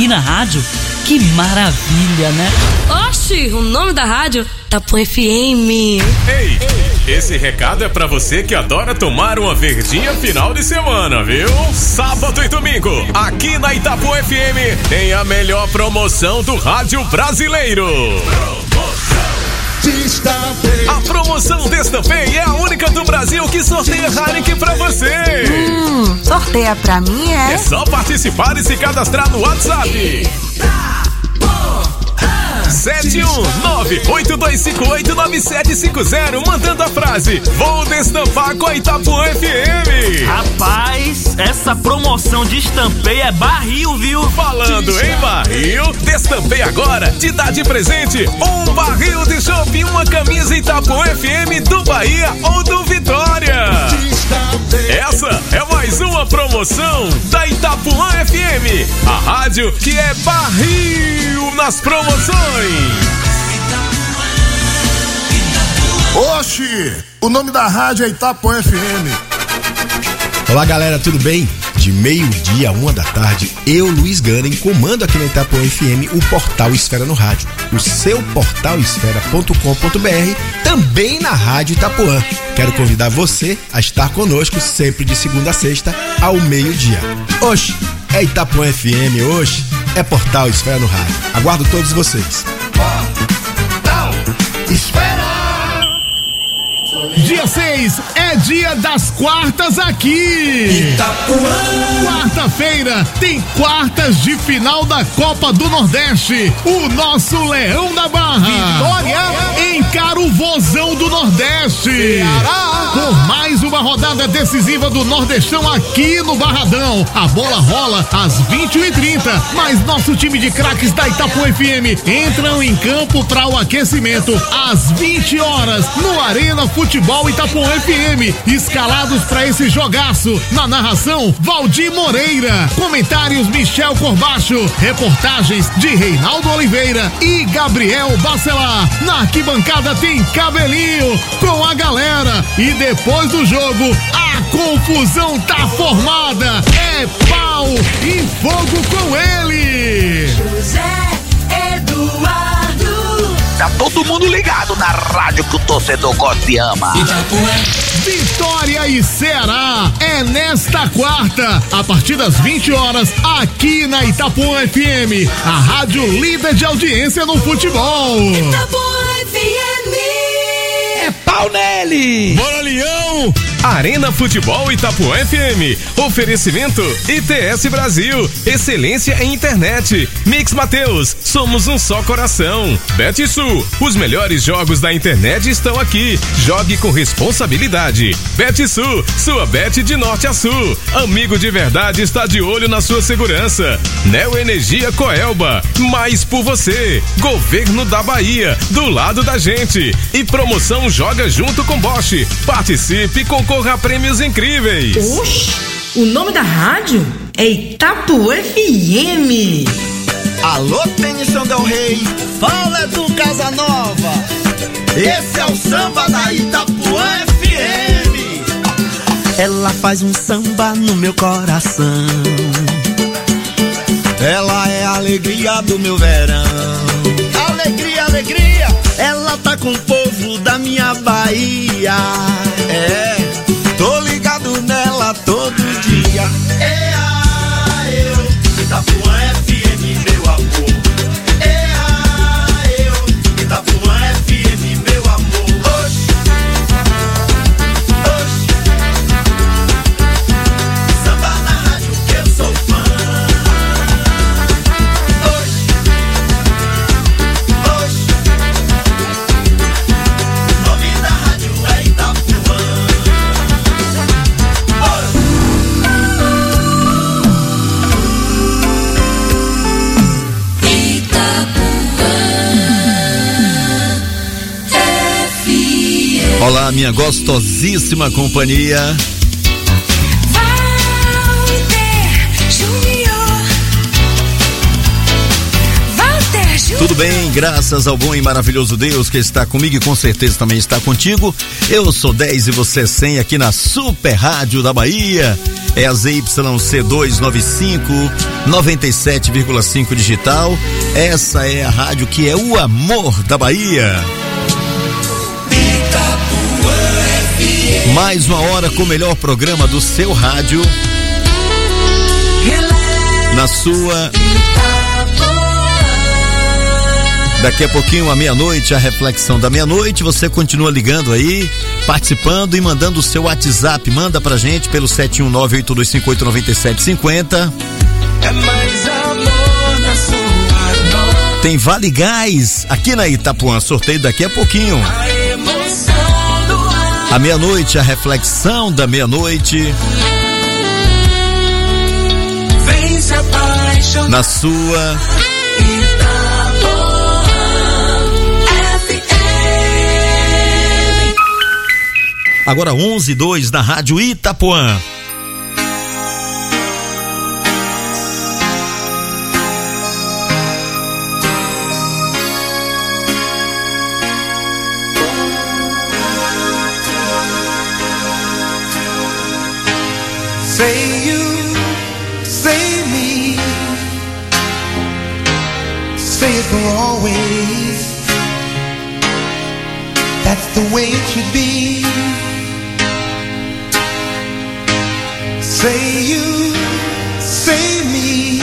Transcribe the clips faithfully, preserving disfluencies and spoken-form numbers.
aqui na rádio. Que maravilha, né? Oxi, o nome da rádio Itapuã F M. Ei, esse recado é pra você que adora tomar uma verdinha final de semana, viu? Sábado e domingo, aqui na Itapuã F M, tem a melhor promoção do rádio brasileiro. A promoção Destampei é a única do Brasil que sorteia Heineken pra você. Hum, sorteia pra mim, é? É só participar e se cadastrar no WhatsApp. sete um nove oito dois cinco oito nove sete cinco zero, mandando a frase: vou destampar com a Itapuã F M. Rapaz, essa promoção de Destampei é barril, viu? Falando em barril, Destampei agora te dá de presente um barril de chopp e uma camisa Itapuã F M do Bahia ou do Vitória. Essa é mais uma promoção da Itapuã F M, a rádio que é barril nas promoções. Oxi, o nome da rádio é Itapuã F M. Olá galera, tudo bem? De meio-dia a uma da tarde, eu, Luiz Ganem, comando aqui na Itapuã F M o portal Esfera no Rádio, o seu portal esfera ponto com ponto b r, também na Rádio Itapuã. Quero convidar você a estar conosco sempre de segunda a sexta ao meio-dia. Oxe, é Itapuã F M, oxe, é portal Esfera no Rádio. Aguardo todos vocês. Portal Esfera. Dia seis é dia das quartas aqui. Itapuã. Quarta-feira tem quartas de final da Copa do Nordeste. O nosso Leão da Barra Vitória encara o Vozão do Nordeste. Ceará. Por mais uma rodada decisiva do Nordestão aqui no Barradão. A bola rola às vinte e uma e trinta, mas nosso time de craques da Itapuã F M entram em campo para o aquecimento às vinte horas no Arena Futebol Itapuã F M, escalados para esse jogaço. Na narração, Valdir Moreira. Comentários, Michel Corbacho. Reportagens de Reinaldo Oliveira e Gabriel Bacelar. Na arquibancada tem Cabelinho com a galera. E depois do jogo, a confusão tá formada. É pau e fogo com ele. José Eduardo. Tá todo mundo ligado na rádio que o torcedor gosta e ama. Vitória e Ceará é nesta quarta, a partir das vinte horas, aqui na Itapuã F M, a rádio líder de audiência no futebol. Itapuã F M. É pau nele! Bora, Leão! Arena Futebol Itapuã F M. Oferecimento I T S Brasil. Excelência em internet. Mix Mateus. Somos um só coração. BetSul. Os melhores jogos da internet estão aqui. Jogue com responsabilidade. BetSul. Sua bet de norte a sul. Amigo de verdade está de olho na sua segurança. Neo Energia Coelba. Mais por você. Governo da Bahia. Do lado da gente. E promoção Joga Junto com Bosch. Participe com concorra a prêmios incríveis. Oxi, o nome da rádio é Itapuã F M. Alô, Tennyson Del Rey, fala do Casanova. Esse é o samba da Itapuã F M. Ela faz um samba no meu coração. Ela é a alegria do meu verão. Alegria, alegria. Ela tá com o povo da minha Bahia. É, tô ligado nela todo dia. É a eu, Itapuã F M, meu amor. É a eu, Itapuã F M, meu amor. Oxi, oxi. Samba na rádio que eu sou fã. Oxi, oxi. O nome da rádio é Itapuã. Olá, minha gostosíssima companhia. Walter Júnior. Walter Júnior. tudo bem? Graças ao bom e maravilhoso Deus que está comigo e com certeza também está contigo. Eu sou dez e você cem aqui na Super Rádio da Bahia. É a Z Y C duzentos e noventa e cinco, noventa e sete vírgula cinco digital. Essa é a rádio que é o amor da Bahia. Mais uma hora com o melhor programa do seu rádio. Na sua. Daqui a pouquinho, à meia-noite, a reflexão da meia-noite. Você continua ligando aí, participando e mandando o seu WhatsApp. Manda pra gente pelo sete um nove, oito dois cinco oito, nove sete cinco zero. É mais amor na sua noite. Tem Vale Gás aqui na Itapuã. Sorteio daqui a pouquinho. A emoção do ar. À meia-noite, a reflexão da meia-noite. Vem se apaixonar. Na sua. Agora onze e dois na Rádio Itapuã. Say you, say me, say it for always. That's the way it should be. Say you, say me,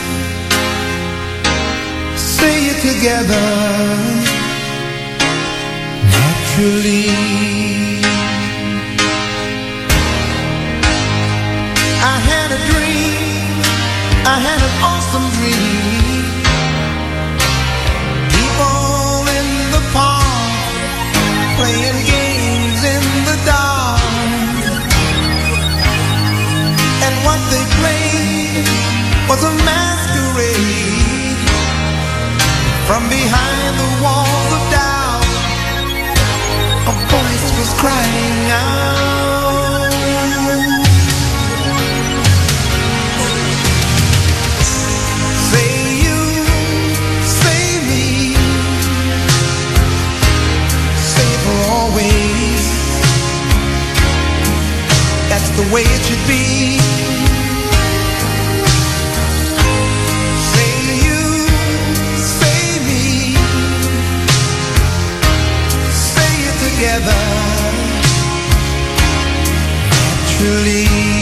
say it together, naturally. I had a dream, I had an awesome dream. People in the park, playing games in the dark. And what they played was a masquerade. From behind the walls of doubt, a voice was crying out. Say you, say me, say for always. That's the way it should be. Together, naturally.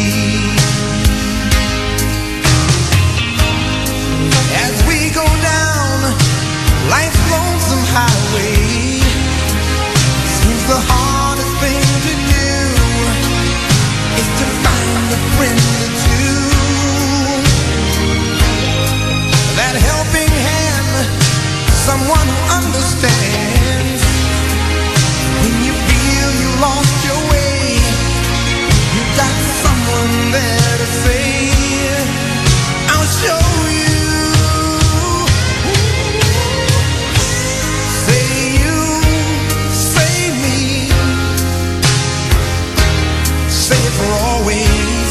As we go down life's lonesome highway, seems the hardest thing to do is to find a friend or two. That helping hand, someone who understands. When you feel you lost your way, you got someone there to say, I'll show you. Say you, say me, say it for always.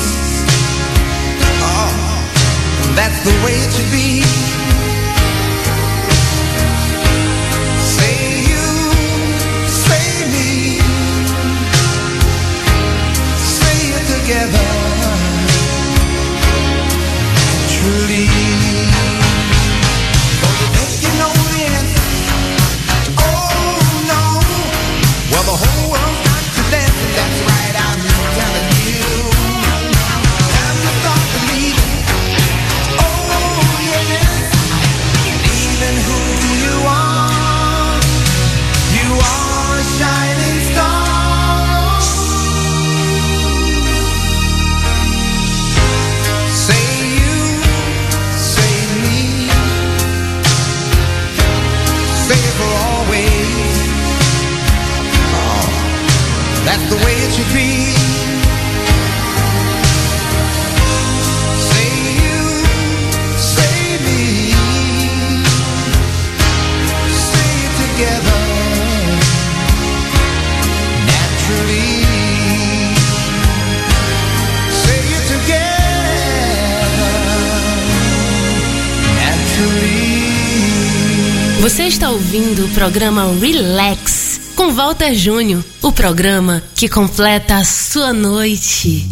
Oh, that's the way it should be. Together, truly. Don't you think you know the answer? Oh no. Well, the whole world's got to dance, and that's right, I'm just telling you. Time to start believing. Oh yes. Believing who you are. You are a shining star. That's the way it should be. Say you, say me, say it together, naturally. Say it together, naturally. Você está ouvindo o programa Relax com Walter Júnior, o programa que completa a sua noite.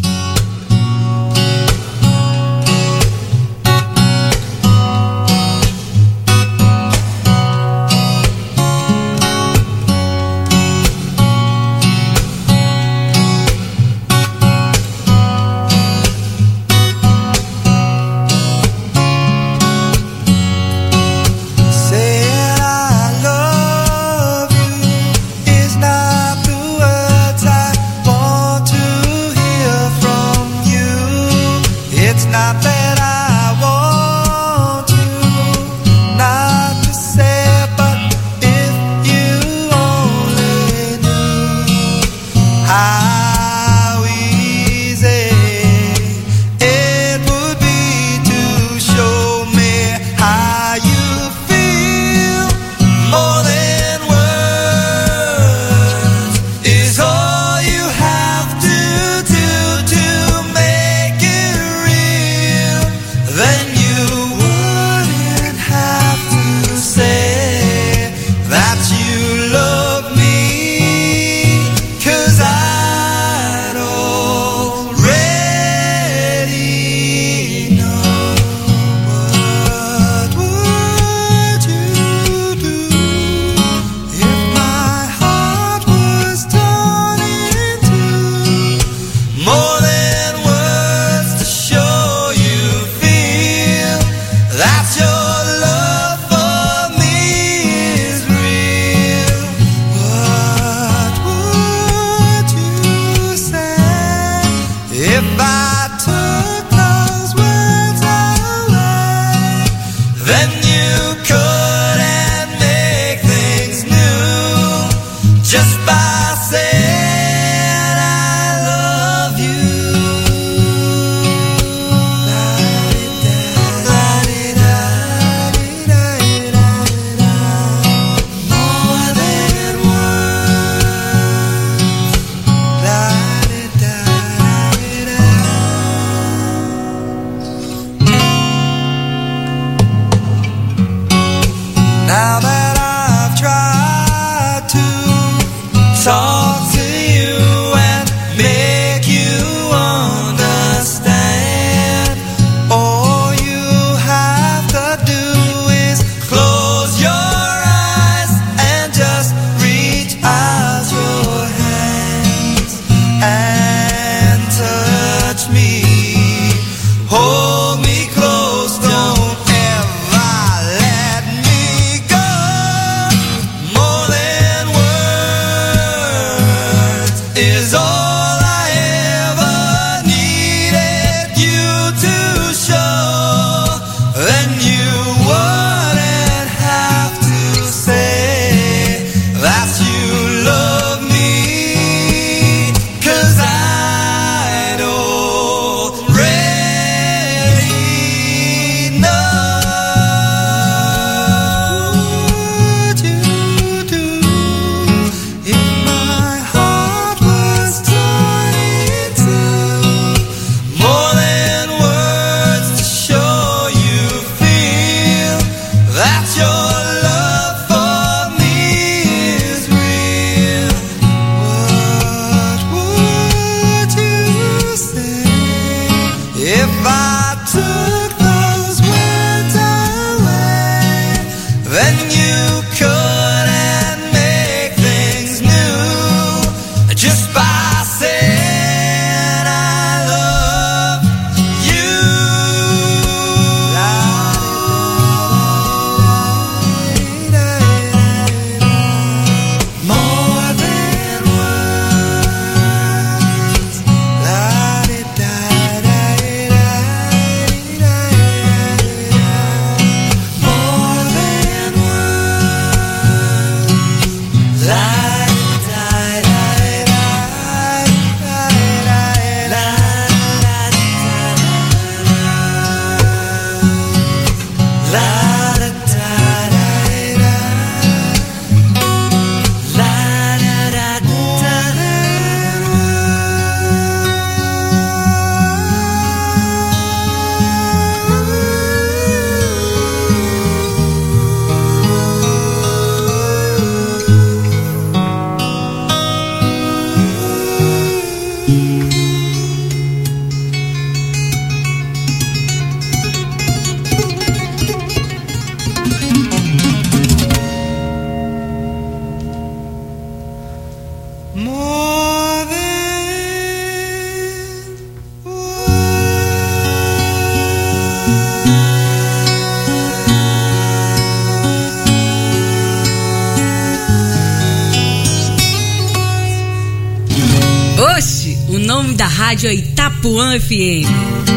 Rádio Itapuã F M.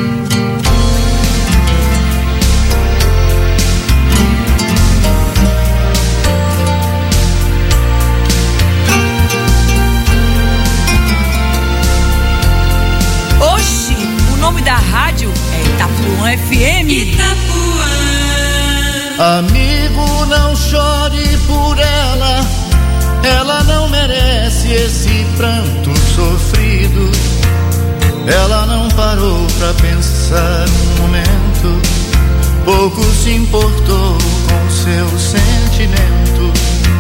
Oxi, o nome da rádio é Itapuã F M. Itapuã. Amigo, não chore por ela, ela não merece esse pranto sofrido. Ela não parou pra pensar um momento, pouco se importou com seu sentimento.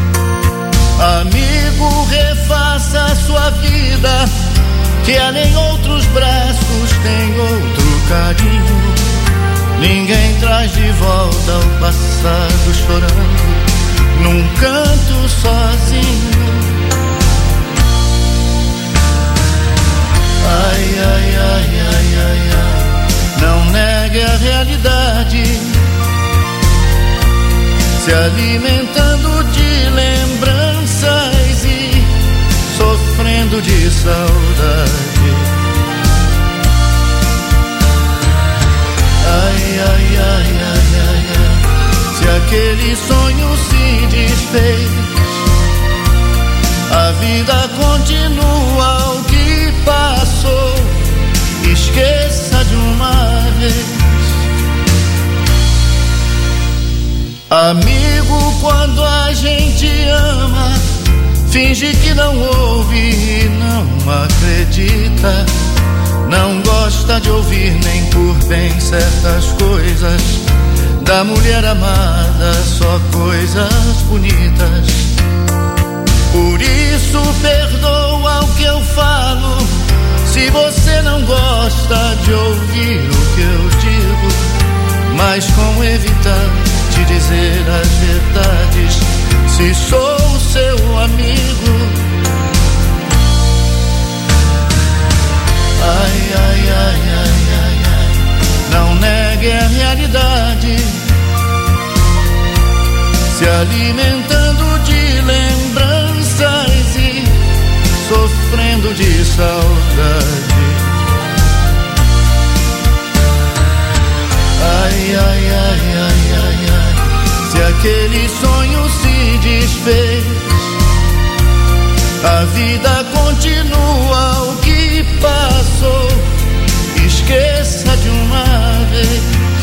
Amigo, refaça sua vida, que ela em outros braços tem outro carinho. Ninguém traz de volta o passado chorando num canto sozinho. Ai, ai, ai, ai, ai, ai, não negue a realidade, se alimentando de lembranças e sofrendo de saudade. Ai, ai, ai, ai, ai, ai, se aquele sonho se desfez, a vida continua, o que passou, esqueça de uma vez. Amigo, quando a gente ama, finge que não ouve e não acredita. Não gosta de ouvir nem por bem certas coisas. Da mulher amada só coisas bonitas. Por isso perdoa o que eu falo, se você não gosta de ouvir o que eu digo. Mas como evitar de dizer as verdades, se sou seu amigo? Ai, ai, ai, ai, ai, ai, não negue a realidade, se alimentando de lembranças e sofrendo de saudade. Ai, ai, ai, ai, ai, ai, se aquele sonho se desfez, a vida continua, o que passou, esqueça de uma vez.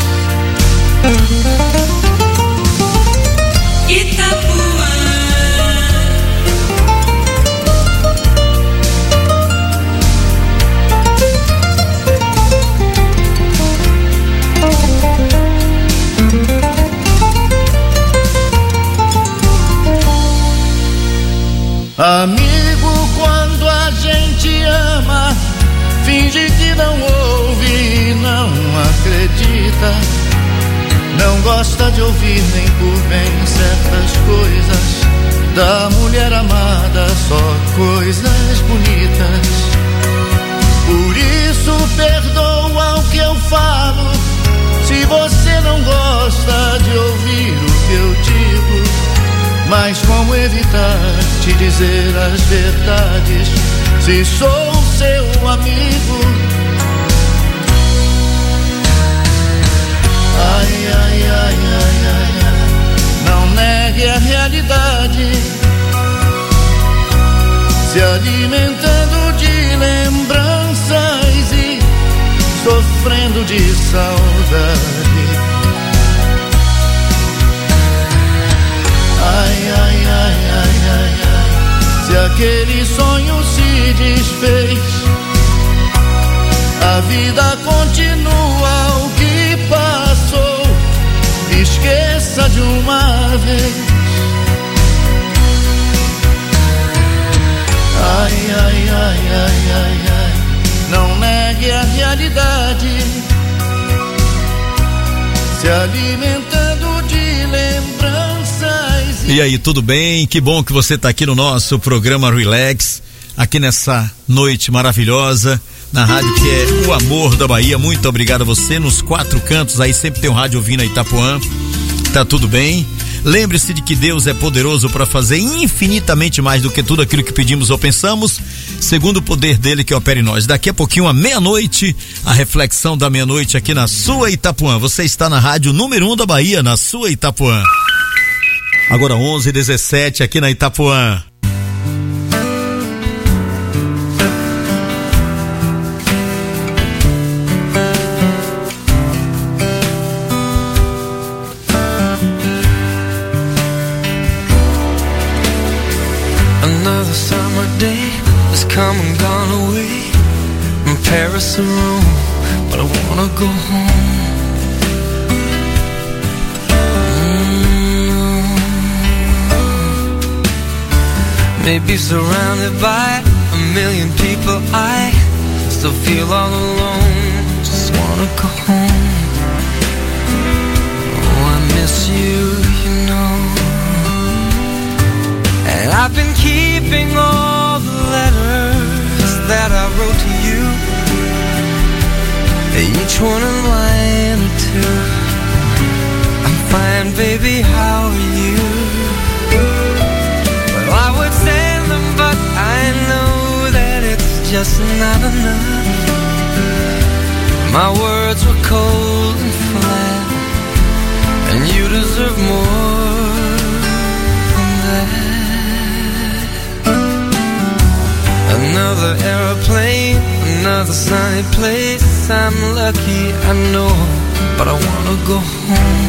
Itapuã. Amigo, quando a gente ama, finge que não ouve e não acredita. Não gosta de ouvir nem por bem certas coisas. Da mulher amada só coisas bonitas. Por isso perdoa o que eu falo, se você não gosta de ouvir o que eu digo. Mas como evitar de dizer as verdades, se sou seu amigo? Ai, ai, ai, ai, ai, ai, não negue a realidade, se alimentando de lembranças e sofrendo de saudade. Ai, ai, ai, ai, ai, ai, se aquele sonho se desfez, a vida continua, o que passou, esqueça de uma vez. Ai, ai, ai, ai, ai, ai, não negue a realidade, se alimentando de lembranças. E aí, tudo bem? Que bom que você está aqui no nosso programa Relax, aqui nessa noite maravilhosa, na rádio que é o amor da Bahia. Muito obrigado a você, nos quatro cantos aí sempre tem um rádio ouvindo a Itapuã. Tá tudo bem? Lembre-se de que Deus é poderoso para fazer infinitamente mais do que tudo aquilo que pedimos ou pensamos, segundo o poder dele que opera em nós. Daqui a pouquinho, à meia-noite, a reflexão da meia-noite aqui na sua Itapuã. Você está na rádio número um da Bahia, na sua Itapuã. Agora onze e dezessete aqui na Itapuã. Another summer day has come and gone away from Paris and Rome, but I wanna go home. Maybe surrounded by a million people, I still feel all alone. Just wanna go home. Oh, I miss you, you know. And I've been keeping all the letters that I wrote to you, each one a line or two. I'm fine, baby, how are you? I would send them, but I know that it's just not enough. My words were cold and flat, and you deserve more than that. Another airplane, another sunny place. I'm lucky, I know, but I wanna go home.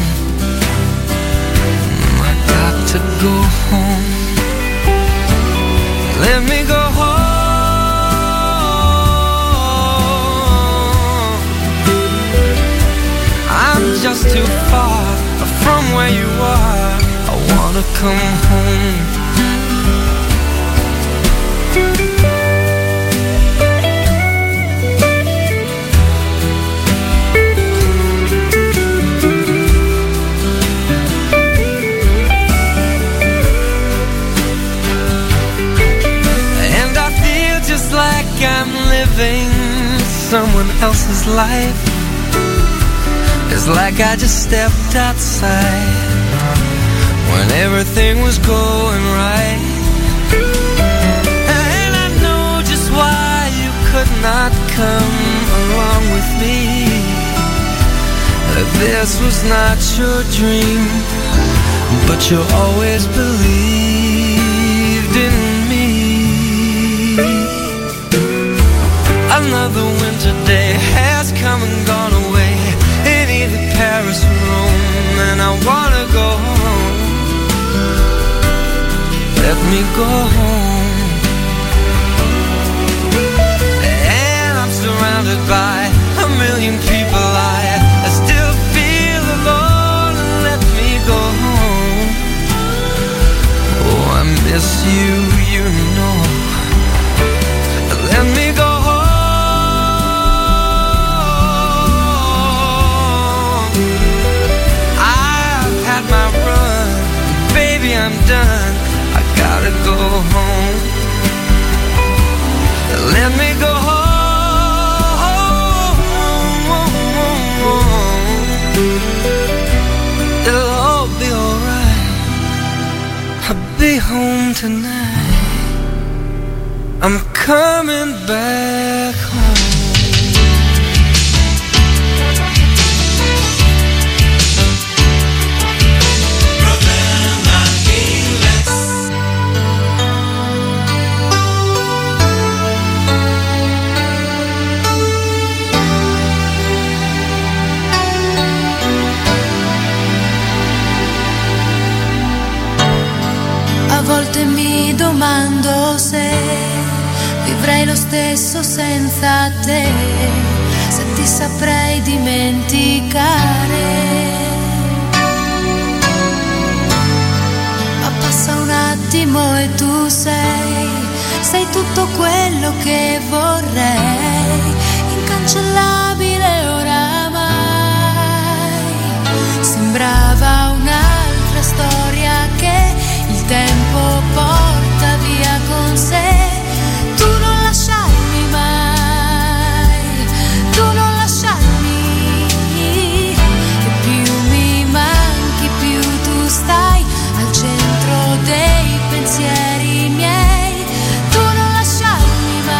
I got to go home. Let me go home. I'm just too far from where you are. I wanna come home. Like I'm living someone else's life. It's like I just stepped outside when everything was going right. And I know just why you could not come along with me. This was not your dream, but you always believed in me. Another winter day has come and gone away in either Paris or Rome, and I wanna go home. Let me go home. And I'm surrounded by a million people. I, I still feel alone. Let me go home. Oh, I miss you, you know. Let me go home. I'm done, I gotta go home. Let me go home. It'll all be alright. I'll be home tonight. I'm coming back home. A volte mi domando se vivrei lo stesso senza te, se ti saprei dimenticare. Ma passa un attimo e tu sei, sei tutto quello che vorrei, incancellabile oramai. Sembrava un'altra storia che il tempo porta via con sé. Tu non lasciarmi mai, tu non lasciarmi, che più mi manchi più tu stai al centro dei pensieri miei. Tu non lasciarmi mai.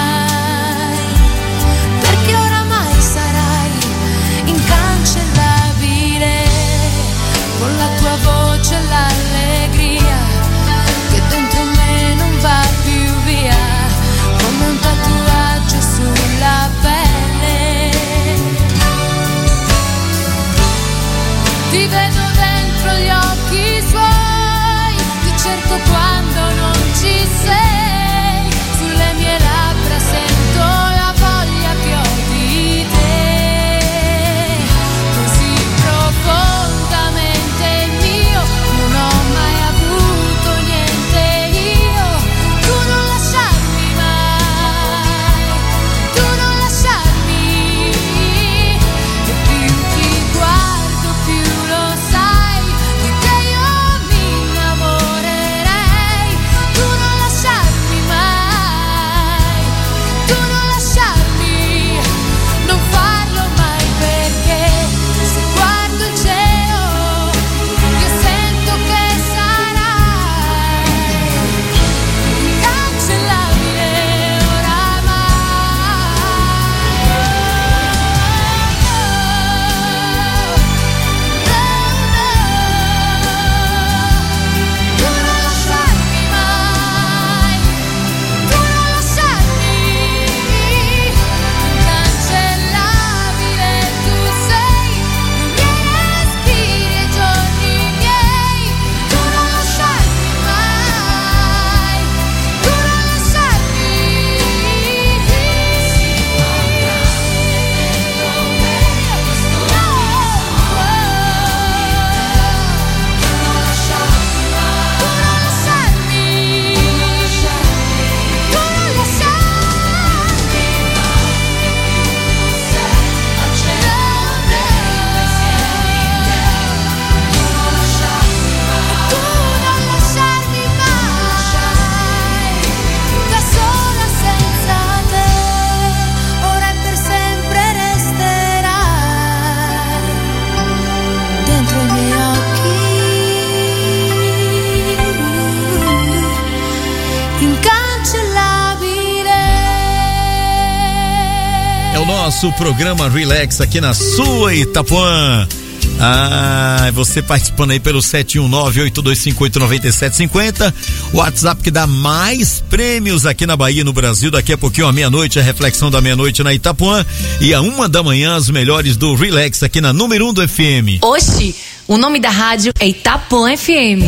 nosso programa Relax aqui na sua Itapuã. Ah, você participando aí pelo sete um nove, oito dois cinco oito, nove sete cinco zero, o WhatsApp que dá mais prêmios aqui na Bahia e no Brasil. Daqui a pouquinho, à meia-noite, a reflexão da meia-noite na Itapuã, e a uma da manhã, as melhores do Relax aqui na número um do F M. Oxi, o nome da rádio é Itapuã F M.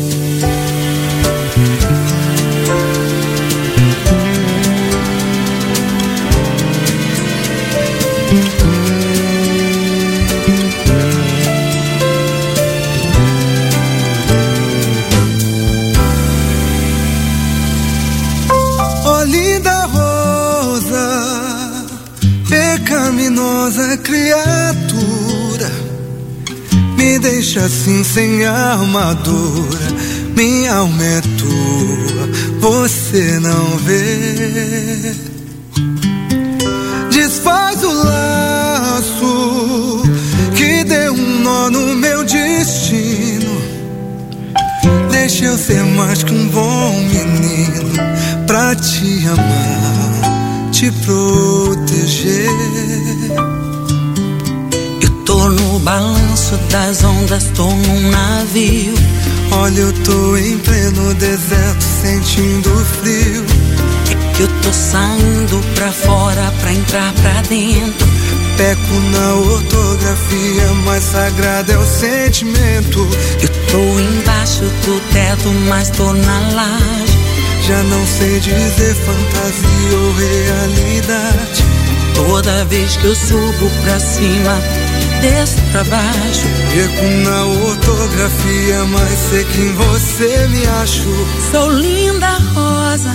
Pecaminosa criatura, me deixa assim sem armadura. Minha alma é tua, você não vê. Desfaz o laço que deu um nó no meu destino. Deixa eu ser mais que um bom menino pra te amar, te proteger. Eu tô no balanço das ondas, tô num navio. Olha, eu tô em pleno deserto, sentindo frio. É que eu tô saindo pra fora pra entrar pra dentro. Peco na ortografia, mas sagrado é o sentimento. Eu tô embaixo do teto, mas tô na laje. Já não sei dizer fantasia ou realidade. Toda vez que eu subo pra cima, desço pra baixo. Perco na ortografia, mas sei que em você me acho. Sou linda rosa,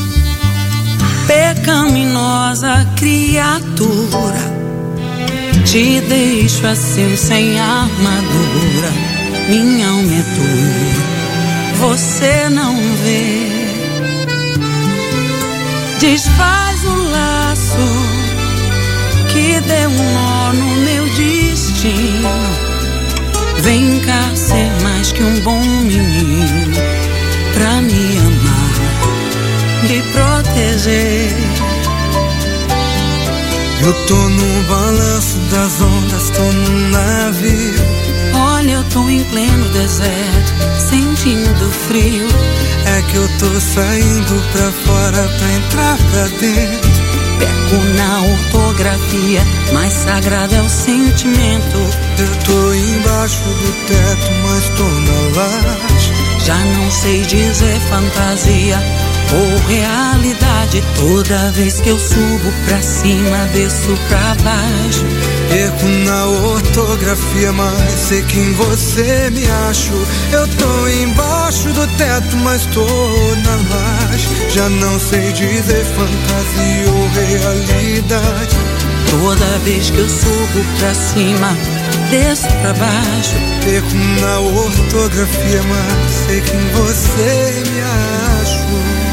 pecaminosa criatura. Te deixo assim sem armadura. Minha alma é tua, você não vê. Desfaz o laço que deu um nó no meu destino. Vem cá ser mais que um bom menino pra me amar, me proteger. Eu tô no balanço das ondas, tô num navio. Olha, eu tô em pleno deserto, sentindo frio. É que eu tô saindo pra fora pra entrar pra dentro. Perco na ortografia, mais sagrado é o sentimento. Eu tô embaixo do teto, mas tô na laje. Já não sei dizer fantasia ou realidade. Toda vez que eu subo pra cima, desço pra baixo. Perco na ortografia, mas sei que em você me acho. Eu tô embaixo do teto, mas tô na laje. Já não sei dizer fantasia ou realidade. Toda vez que eu subo pra cima, desço pra baixo. Perco na ortografia, mas sei que em você me acho.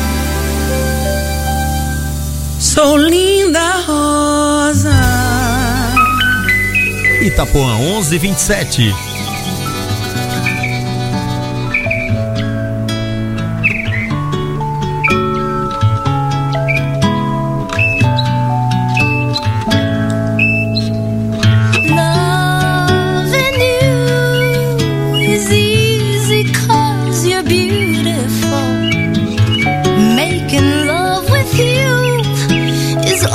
Sou linda rosa. Itapuã onze vinte e sete.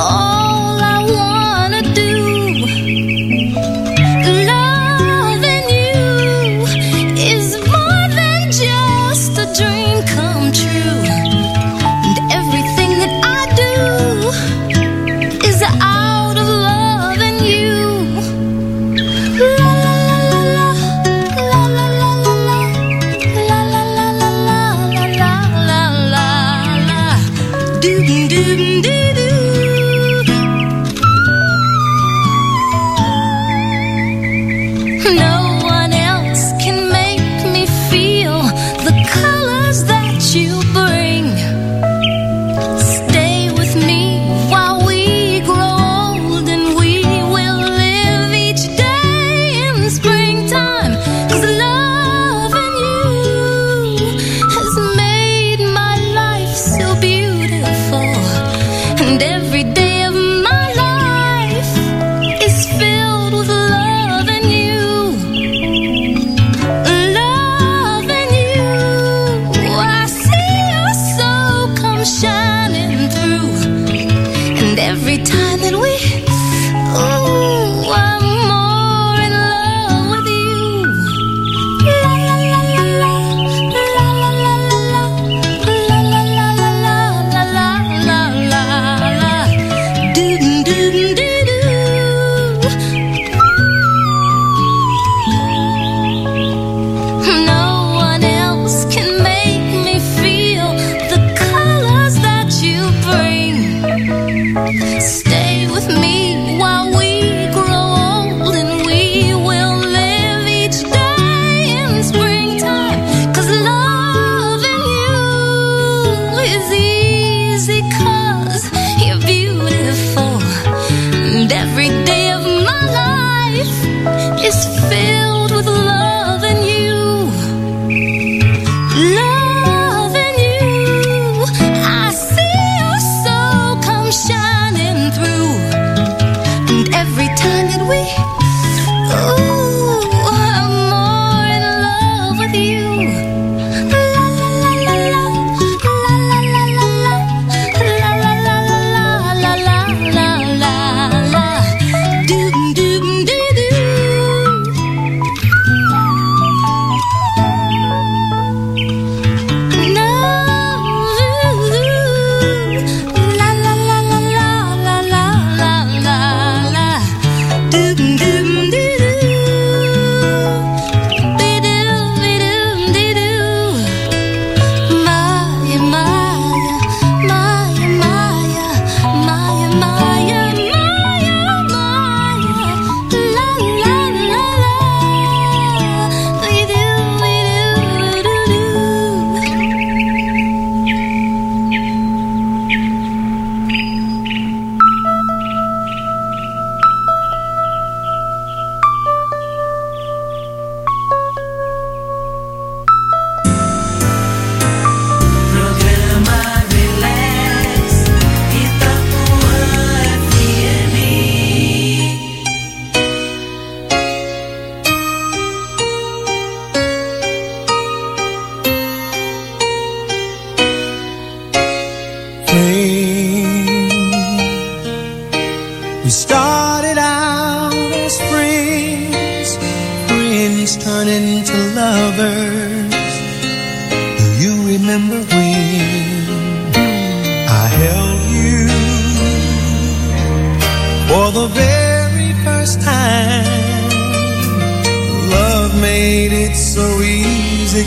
All I wanna do, loving you.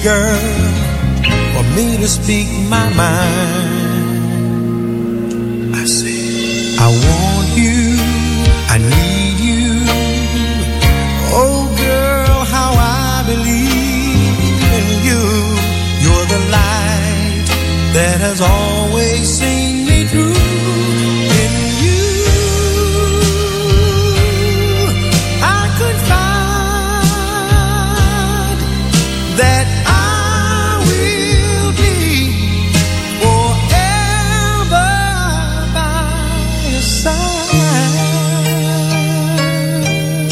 girl for me to speak my mind. I say, I want you, I need you. Oh girl, how I believe in you. You're the light that has always seen me through. In you, I could find that I will be forever by your side.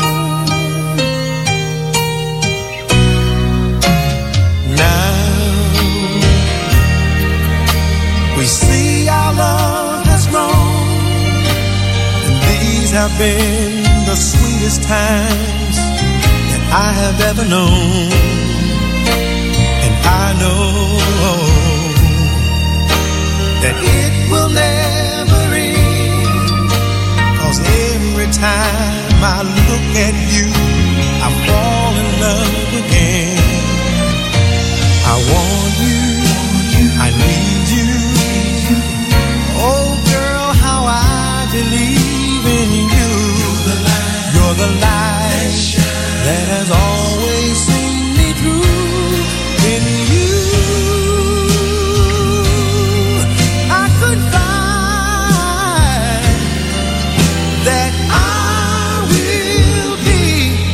Now we see our love has grown, and these have been the sweetest times that I have ever known. And I know that it will never end, 'cause every time I look at you, I fall in love again. I want you, I need you. Oh girl, how I believe in you. You're the light that has always seen me through. In you, I could find that I will be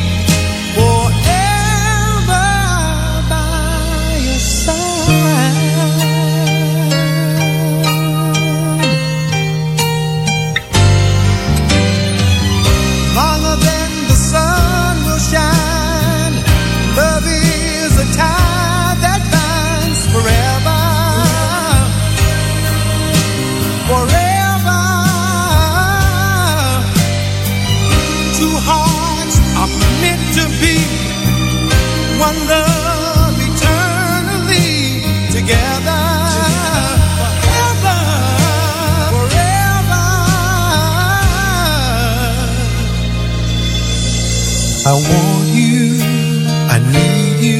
forever by your side. Longer than the sun will shine, love is a tide that binds forever. Forever. Two hearts are meant to be one love eternally together. Forever. Forever. I want you, I need you.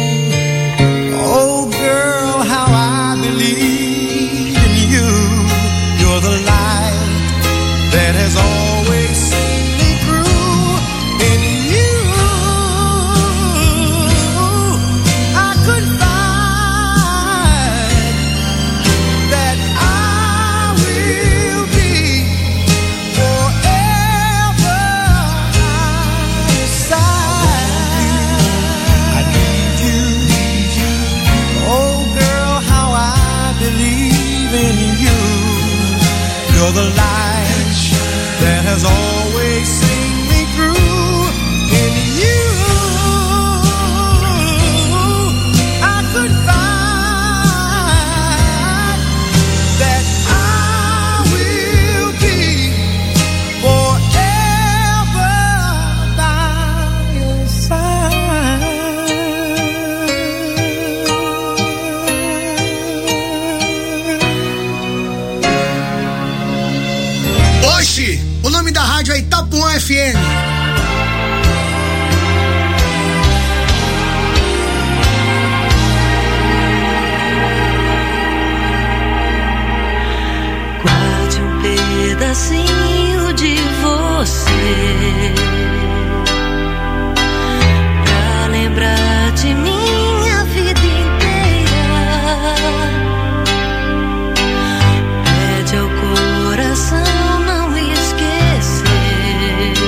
Oh girl, how I believe in you. You're the light that has always seen me through. In you, I could find that I will be forever by your side. I need you. Oh girl, how I believe in you. You're the light that has always seen me through. In you, I could find that I will be forever by your side. Oxi, o nome da rádio é Itapuã F M. Guarde um pedacinho de você pra lembrar de minha vida inteira. Pede ao coração não esquecer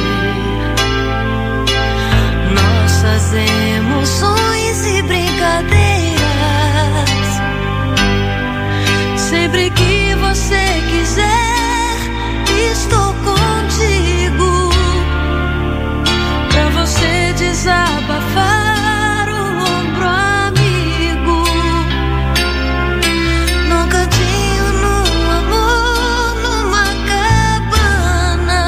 nossas emoções e brincadeiras. Sempre que você quiser, estou contigo pra você desabafar o ombro amigo. Num cantinho, num amor, numa cabana.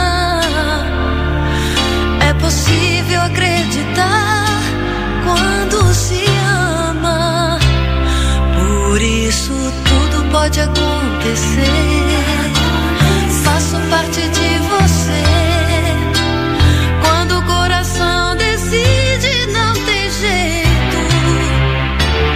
É possível acreditar quando se ama. Por isso tudo pode acontecer. Faço parte de você. Quando o coração decide, não tem jeito.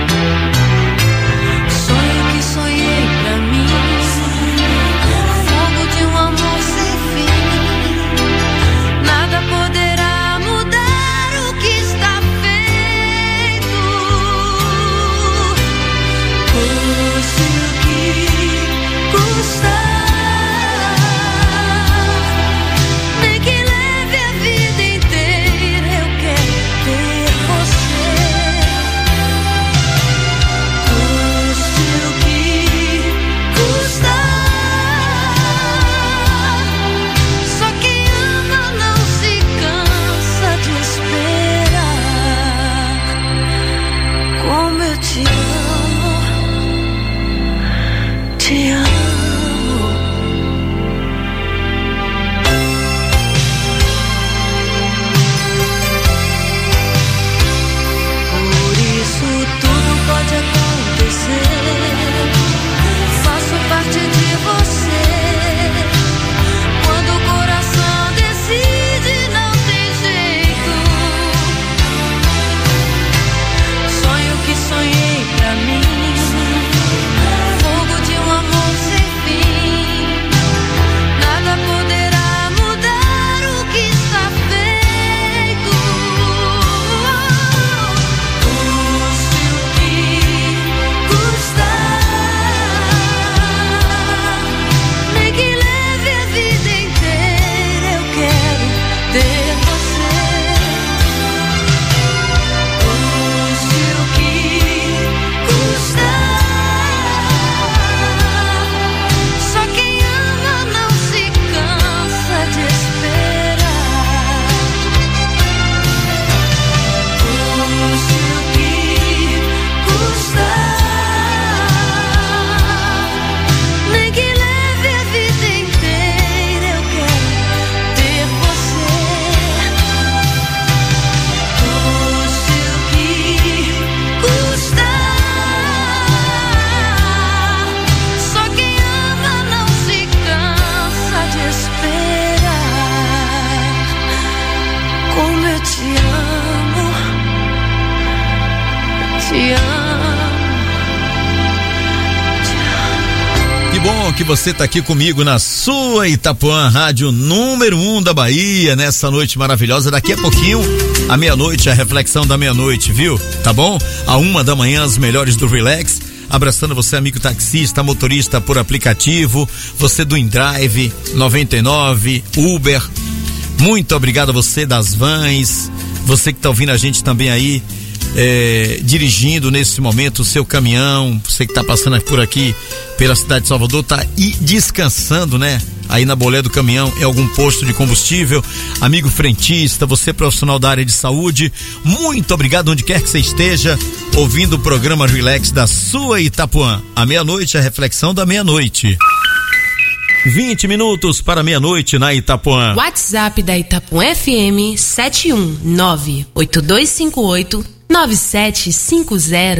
Que bom que você tá aqui comigo na sua Itapuã, rádio número um da Bahia, nessa noite maravilhosa. Daqui a pouquinho, à meia-noite, a reflexão da meia-noite, viu? Tá bom? À uma da manhã, as melhores do Relax. Abraçando você, amigo taxista, motorista por aplicativo, você do InDrive, noventa e nove, Uber. Muito obrigado a você das vans, você que tá ouvindo a gente também aí, é, dirigindo nesse momento o seu caminhão, você que tá passando por aqui pela cidade de Salvador, tá aí descansando, né? Aí na bolé do caminhão, em algum posto de combustível. Amigo frentista, você profissional da área de saúde, muito obrigado onde quer que você esteja, ouvindo o programa Relax da sua Itapuã. À meia-noite, a reflexão da meia-noite. vinte minutos para meia-noite na Itapuã. WhatsApp da Itapuã F M sete um nove oito dois cinco oito nove sete cinco zero.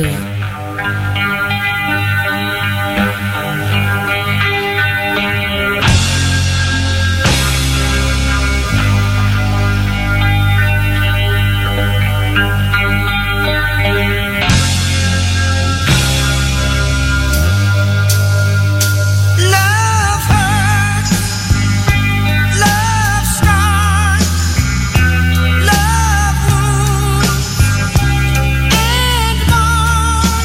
Love wounds and more.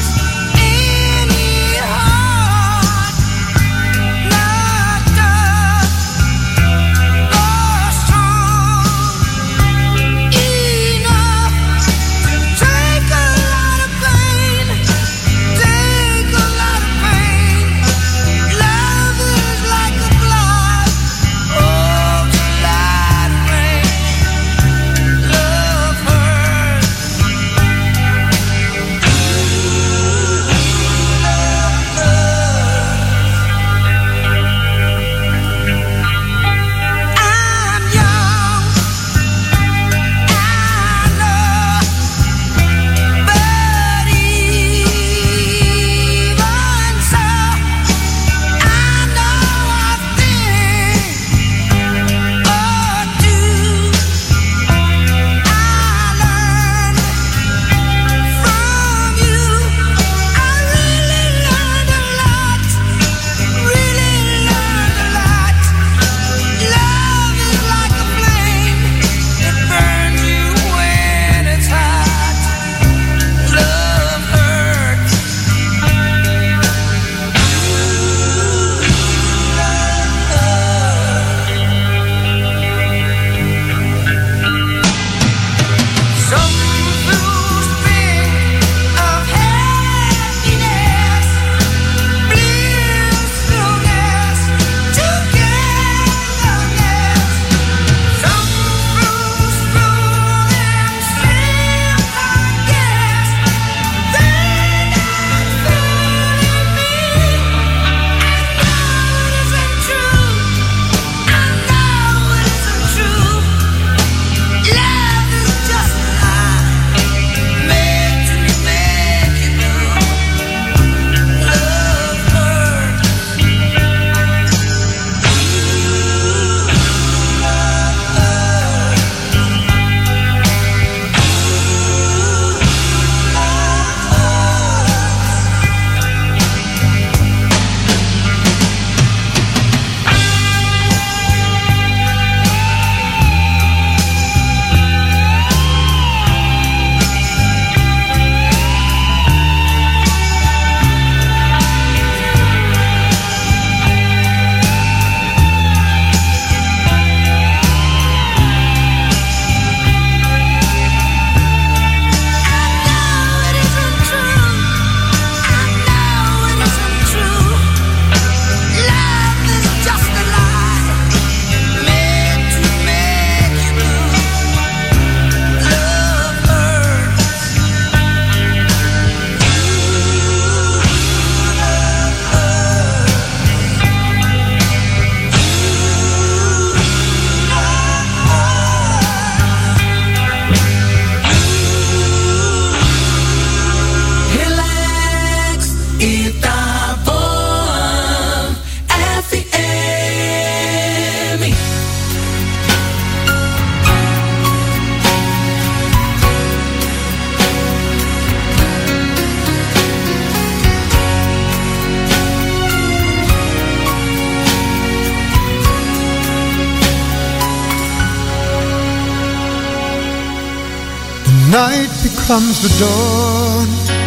night becomes the dawn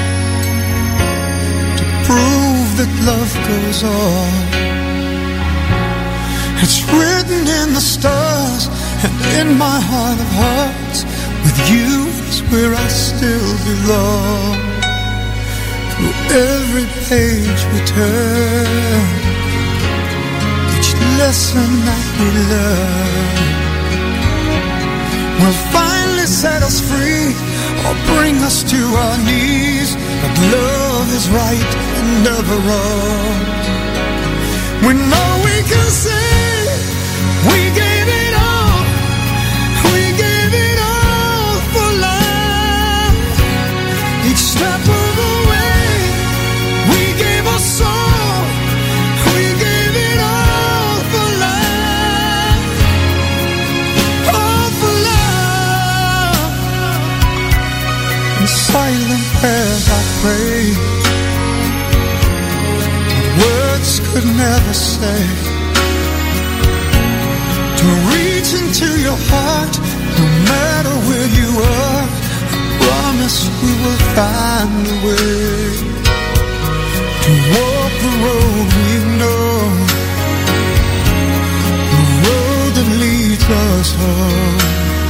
to prove that love goes on. It's written in the stars and in my heart of hearts, with you is where I still belong. Through every page we turn, each lesson that we learn will finally set us free or bring us to our knees. But love is right and never wrong. We know we can say we gave it all, we gave it all for love. Each step of the way, we gave our soul, we gave it all for love, all for love. In silent prayers I pray, words could never say, to reach into your heart, no matter where you are. I promise we will find a way to walk the road we've known, the road that leads us home.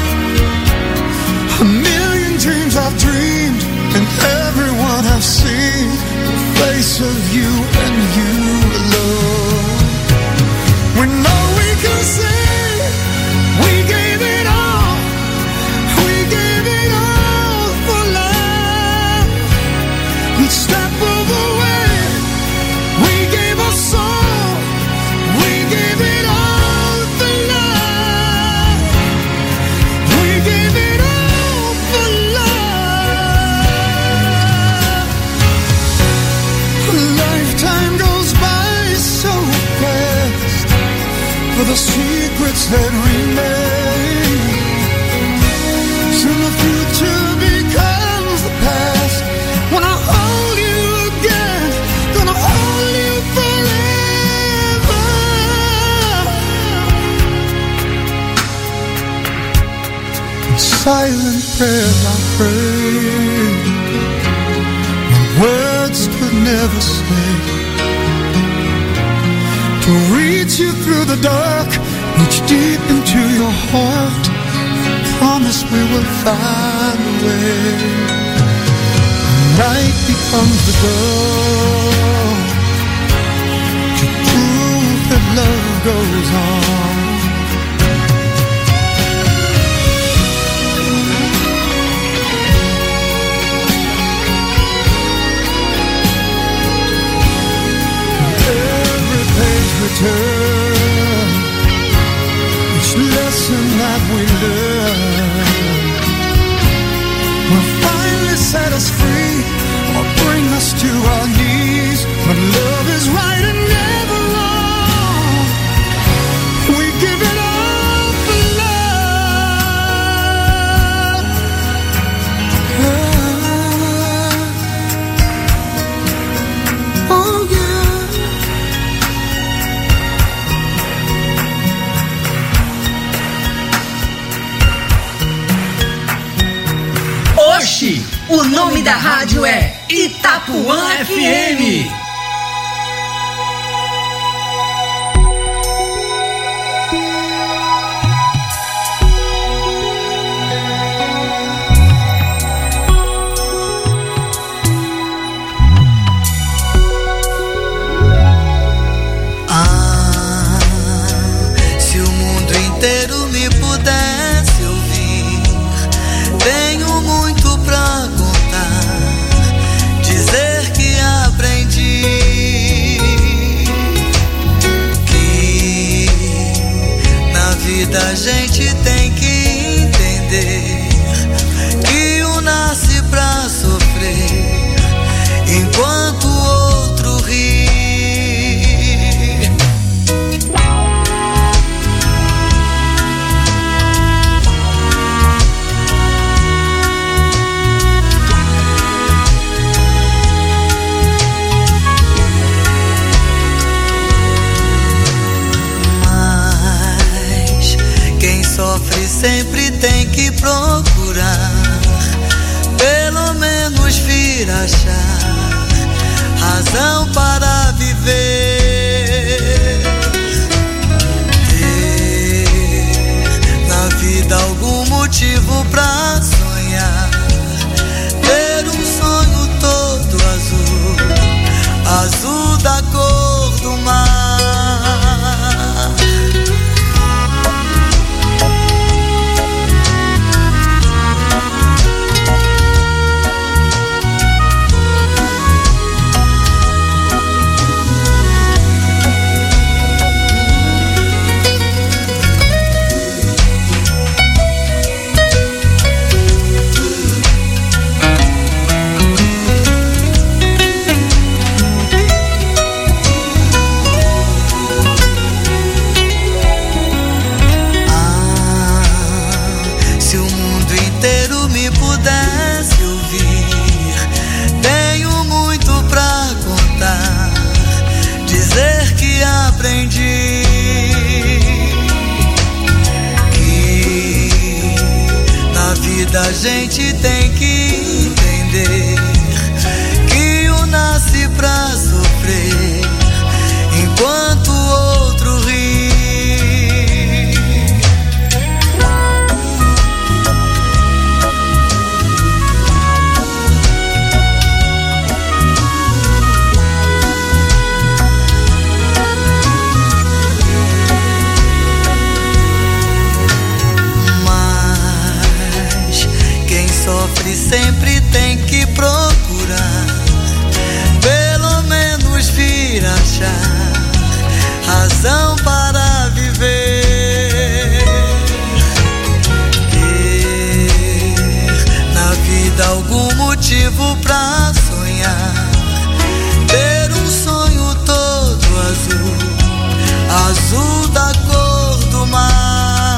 A million dreams I've dreamed, and everyone I've seen, the face of you and you alone. We know we can say we gave it all, we gave it all for love. Each step of the way, we gave our soul, we gave it all for love. We gave it all for love. A lifetime goes by so fast for the secrets that remain. Soon the future becomes the past. When I hold you again, gonna hold you forever. In silent prayers I pray, my words could never say, to reach you through the dark, reach deep into your heart. Promise we will find a way. Night becomes the dawn to prove that love goes on. Every page we turn, each lesson that we learn will finally set us free or bring us to our knees. But love is right and never wrong. We give it all for love. Oh, oh yeah. Oxi, o nome da rádio é Itapuã F M. Ah, se o mundo inteiro me pudesse ouvir, tenho muito pra contar, dizer que aprendi que na vida a gente tem que entender que um nasce pra sofrer enquanto o outro ri. Sofre sempre tem que procurar vir achar razão para viver, ter na vida algum motivo pra sonhar, ter um sonho todo azul, azul da cor do mar. Aprendi que na vida a gente tem que entender que um nasce pra sofrer enquanto o outro ri. Sempre tem que procurar, pelo menos vir achar razão para viver, ter na vida algum motivo pra sonhar, ter um sonho todo azul, azul da cor do mar.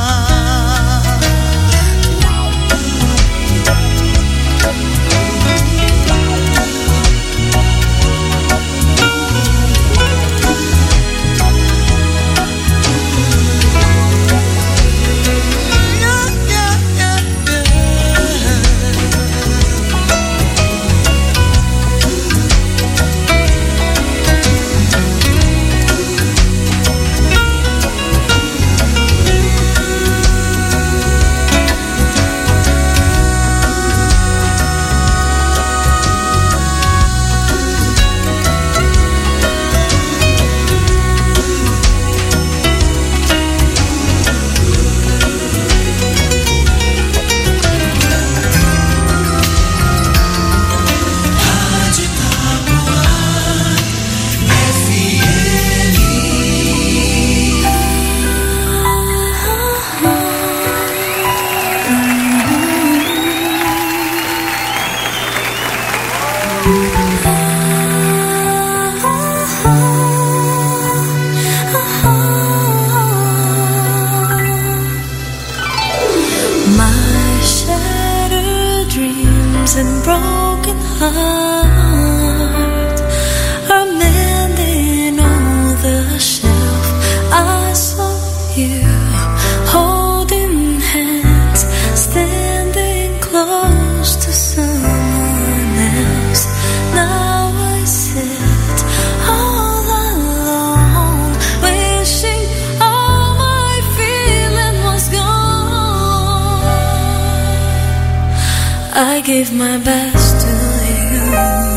I gave my best to you,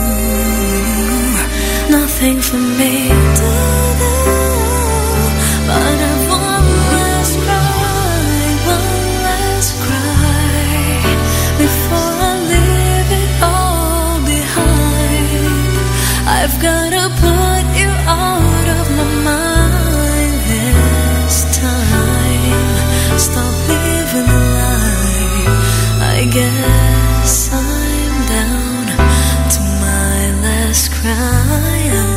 nothing for me to do, but I've one last cry, one last cry, before I leave it all behind. I've gotta put you out of my mind this time, stop living a lie, I guess I'm down to my last cry.